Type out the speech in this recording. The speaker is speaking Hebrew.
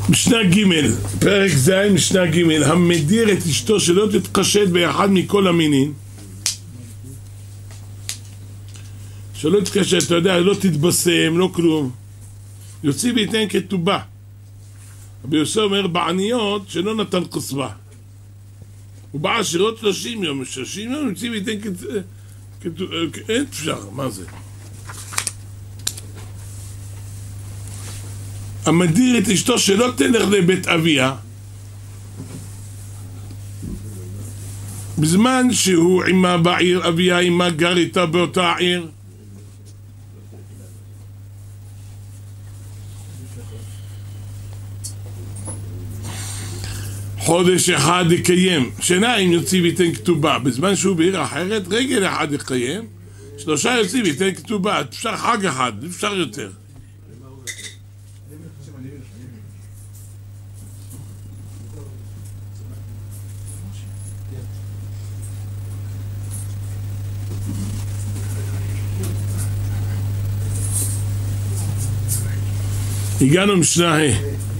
משנה ג' פרק ז' משנה ג' המדיר את אשתו שלא תתקשט באחד מכל המינים, שלא תתקשט, אתה יודע, לא תתבשם, לא כלום, יוציא ויתן כתובה. רבי יוסף אומר בעניות שלא נתן כסבה, הוא בא עשירות 30 יום, 30 יום יוציא ויתן כתובה, אין אפשר, מה זה? המדיר את אשתו שלא תלך לבית אביה בזמן שהוא עמה בעיר, אביה עמה גר איתה באותה עיר, חודש אחד יקיים, שניים יוציא ויתן כתובה, בזמן שהוא בעיר אחרת רגל אחד יקיים, 3 יוציא ויתן כתובה, אפשר חג אחד, אפשר יותר. הגענו משנה ה'